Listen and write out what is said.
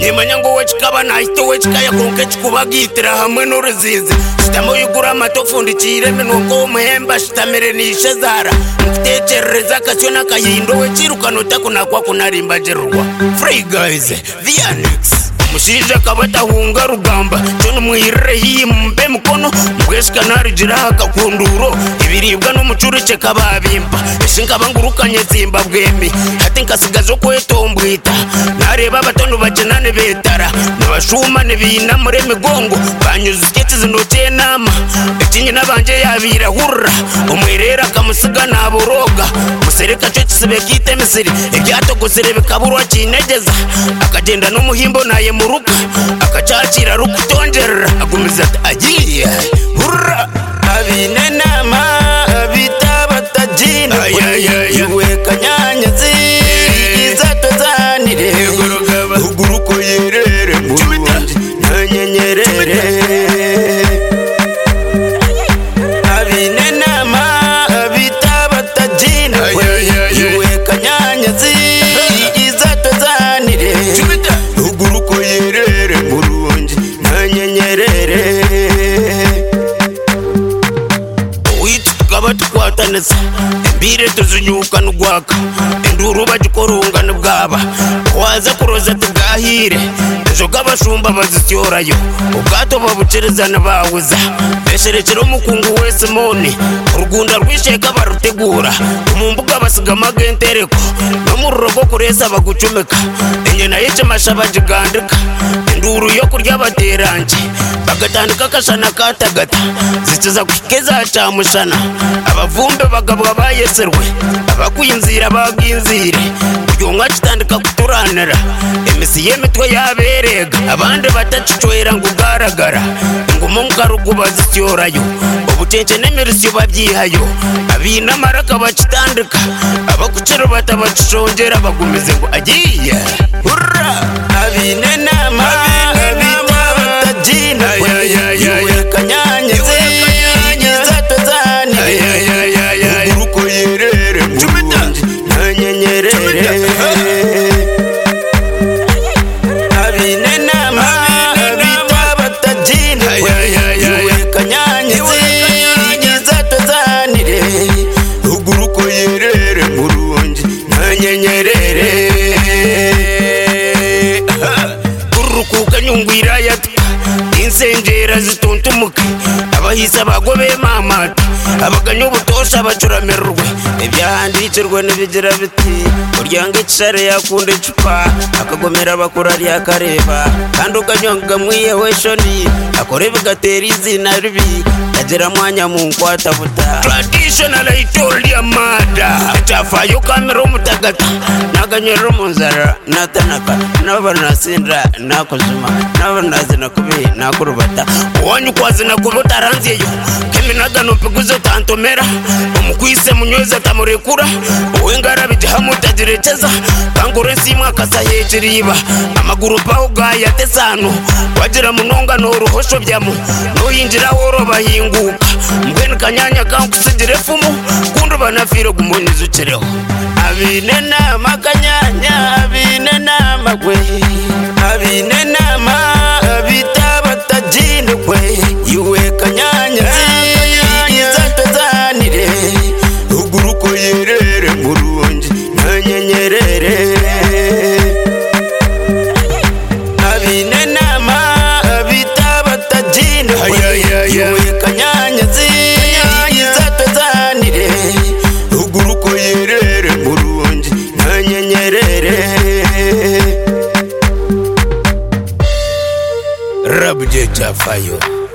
nimanya ngo wekikaba nahita wekikaya konke kikubagitira hamwe n'uruzizi shitamo yugura amatofundikire minongo w'umuhemba shitamire nishe zara mkutekerereza akasyo n'akayindo wekirukano takunakwa kunarimbagerurwa Free guys, the annex Mushija kabata hunga rugamba Chono muhirire hii mbe mukono Mweshika narijira kakunduro Ibiribwa no muchuriche kababimba Eshinka bangurukanye Zimbabwemi Hati nkasigazo kwetombwita Nareba batonu bajenane betara Nabashuma nebina mure migongo Banyuza sketsi zindoche nama Etingi nabanje yabira hurra Umwirera kamusiga naboroga Musereka cho chisibekite misiri Ebyato gusirebe kaburwa chinegeza Akagenda n'umuhimbo naye muruka akachachira rukutonjera agumiza agiye hurra abine nama abitabatajina yuwe kanyanyazi izatozanire uguruko yerere murundi nanyenyerere abine nama abitabatajina yuwe kanyanyazi izatozanire uguruko yerere murundi nanyenyerere Uitukaba tukwatanisa Embire tuzunyuka nugwaka Enduru bajikorunga nubwaba Waza kuroza tugahire Ejoga bashumba bazityorayo Ubwato babucerezana bawuza Besherekero mukungu wese mone Urugunda rwisheka barutegura Umumbuga basiga magentereko No mururogo kuresa bagucumeka Enye na yeche mashaba jigandika Enduru yo kurya bateranje Bagatandika kashana katagata Zituza kushikeza chamushana Abavumbe bagabwa bayeserwe Abakuyinzira baginzire Uyonga chitandika kuturanira Emisi yemitwe yaberega Abandi batachicwera ngugaragara Ngumu nkarugu bazityorayo Obucence nemirisyo babyihayo Abina maraka bachitandika Abakuchero batabachishongera bagumize ngo agiye Hurra Abine nama abitabatajina Yuwe kanyanyazi izatozanire uguruko yerere murundi nanyenyerere abine nama abitabatajina yuwe kanyanyazi izatozanire uguruko yerere murundi nanyenyerere urukuka nyungwira yatwa Insenjera zituntumuke Abahisa bagobe mamata Abaganya ubutosha bacuramerurwe Ibyahandikirwe n'ibigira biti Uryange icare yakunde icupa Akagomera bakura ryakareba Kandi ukanyonga mwiyeweshoni Akore bigatera izina ribi Agera mwanya munkwata buta Traditional itoli ya mada Chafayo kamera umutagata Naganyera munzara natanaka Nabanasindra nakuzuma Nabanazina kubi nakurubata Wanyu kwazina kubuta ranziyo Keminaga numpiguzo tantomera Umukwise munyoza tamurekura Uwengara bijahamu tajireteza Kangure simwa kasa yechiriba Amaguru pao gaya tesano Wajira munonga n'uruhosho byamu Nuyinjira woro bahinguka Mbweni kanyanya kankusijire fumu Kundu banafiro gumunizu chireho Abine nama kanyanya Abine nama kwe Abine nama abitabatajine kwe Yuwe kanyanyazi izatozanire uguruko yerere murundi nanyenyerere abine nama abitabatajine yuwe kanyanyazi izatozanire uguruko yerere murundi nanyenyerere Rabje Chafayo